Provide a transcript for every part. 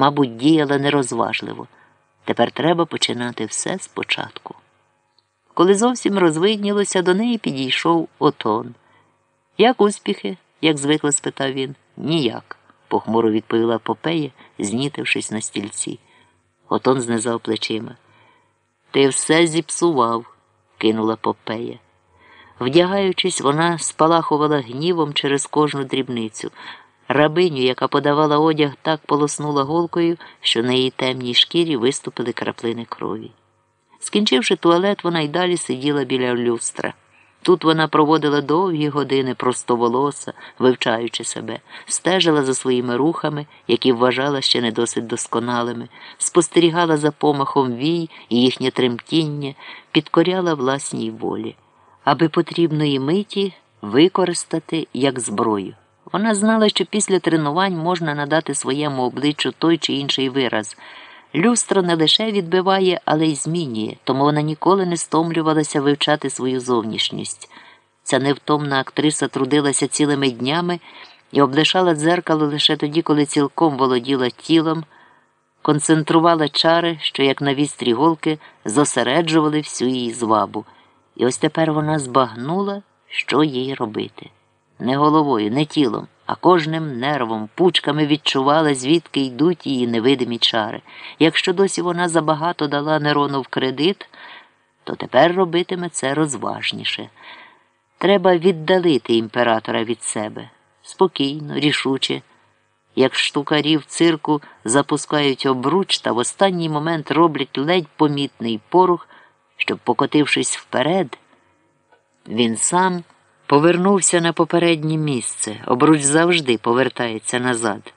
Мабуть, діяла нерозважливо. Тепер треба починати все спочатку. Коли зовсім розвиднілося, до неї підійшов Отон. «Як успіхи?» – як звикла спитав він. «Ніяк», – похмуро відповіла Попея, знітившись на стільці. Отон знизав плечима. «Ти все зіпсував», – кинула Попея. Вдягаючись, вона спалахувала гнівом через кожну дрібницю. Рабиню, яка подавала одяг, так полоснула голкою, що на її темній шкірі виступили краплини крові. Скінчивши туалет, вона й далі сиділа біля люстра. Тут вона проводила довгі години простоволоса, вивчаючи себе, стежила за своїми рухами, які вважала ще не досить досконалими, спостерігала за помахом вій і їхнє тремтіння, підкоряла власній волі, аби потрібної миті використати як зброю. Вона знала, що після тренувань можна надати своєму обличчю той чи інший вираз. Люстро не лише відбиває, але й змінює, тому вона ніколи не стомлювалася вивчати свою зовнішність. Ця невтомна актриса трудилася цілими днями і облишала дзеркало лише тоді, коли цілком володіла тілом, концентрувала чари, що, як на вістрі голки, зосереджували всю її звабу. І ось тепер вона збагнула, що їй робити. Не головою, не тілом, а кожним нервом, пучками відчувала, звідки йдуть її невидимі чари. Якщо досі вона забагато дала Нерону в кредит, то тепер робитиме це розважніше. Треба віддалити імператора від себе. Спокійно, рішуче. Як штукарі в цирку запускають обруч та в останній момент роблять ледь помітний порух, щоб, покотившись вперед, він сам повернувся на попереднє місце. Обруч завжди повертається назад.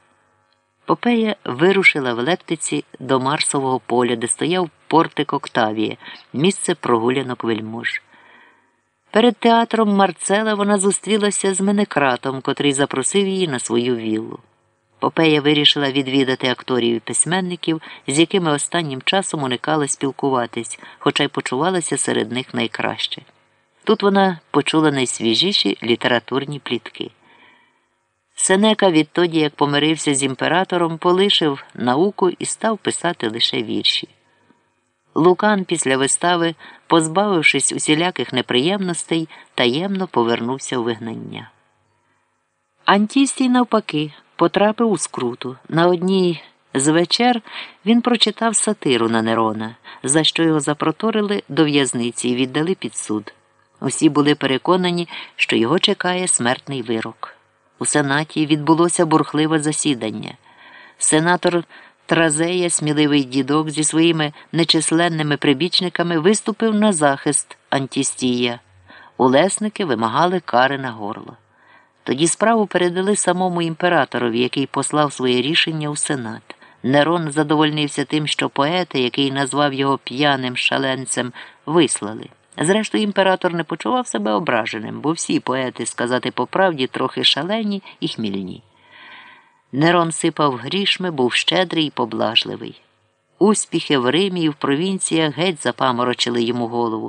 Попея вирушила в лектиці до Марсового поля, де стояв портик Октавія, місце прогулянок вельмож. Перед театром Марцела вона зустрілася з Менекратом, котрий запросив її на свою віллу. Попея вирішила відвідати акторів і письменників, з якими останнім часом уникала спілкуватись, хоча й почувалася серед них найкраще. Тут вона почула найсвіжіші літературні плітки. Сенека відтоді, як помирився з імператором, полишив науку і став писати лише вірші. Лукан після вистави, позбавившись усіляких неприємностей, таємно повернувся у вигнання. Антістій, навпаки, потрапив у скруту. На одній з вечер він прочитав сатиру на Нерона, за що його запроторили до в'язниці і віддали під суд. Усі були переконані, що його чекає смертний вирок. У Сенаті відбулося бурхливе засідання. Сенатор Тразея, сміливий дідок зі своїми нечисленними прибічниками, виступив на захист Антістія. Улесники вимагали кари на горло. Тоді справу передали самому імператорові, який послав своє рішення у Сенат. Нерон задовольнився тим, що поета, який назвав його п'яним шаленцем, вислали. Зрештою, імператор не почував себе ображеним, бо всі поети, сказати по правді, трохи шалені і хмільні. Нерон сипав грішми, був щедрий і поблажливий. Успіхи в Римі і в провінціях геть запаморочили йому голову.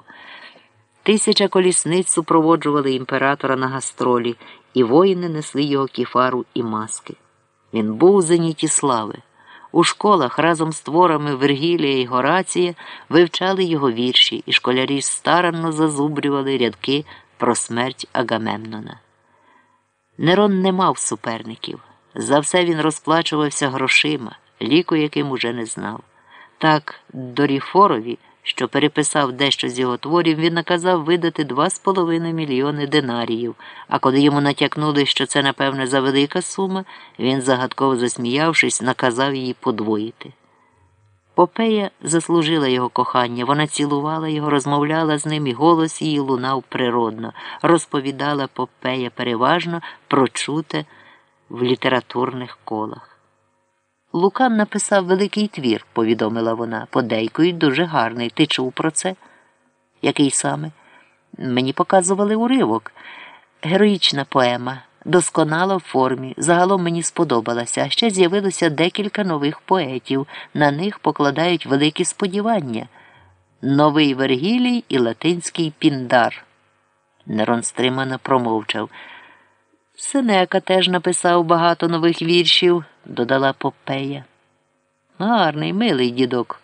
1000 колісниць супроводжували імператора на гастролі, і воїни несли його кіфару і маски. Він був у зеніті слави. У школах разом з творами Вергілія і Горація вивчали його вірші, і школярі старанно зазубрювали рядки про смерть Агамемнона. Нерон не мав суперників. За все він розплачувався грошима, ліку яким уже не знав. Так, Доріфорові, що переписав дещо з його творів, він наказав видати 2,5 мільйони динаріїв, а коли йому натякнули, що це, напевне, завелика сума, він, загадково засміявшись, наказав її подвоїти. Попея заслужила його кохання, вона цілувала його, розмовляла з ним, і голос її лунав природно, розповідала Попея переважно про чуте в літературних колах. Лукан написав великий твір, повідомила вона, подейкують дуже гарний. Ти чув про це? Який саме? Мені показували уривок. Героїчна поема, досконала в формі, загалом мені сподобалася, а ще з'явилося декілька нових поетів, на них покладають великі сподівання. Новий Вергілій і латинський Піндар. Нерон стримано промовчав. Сенека теж написав багато нових віршів, додала Попея. Гарний, милий дідок.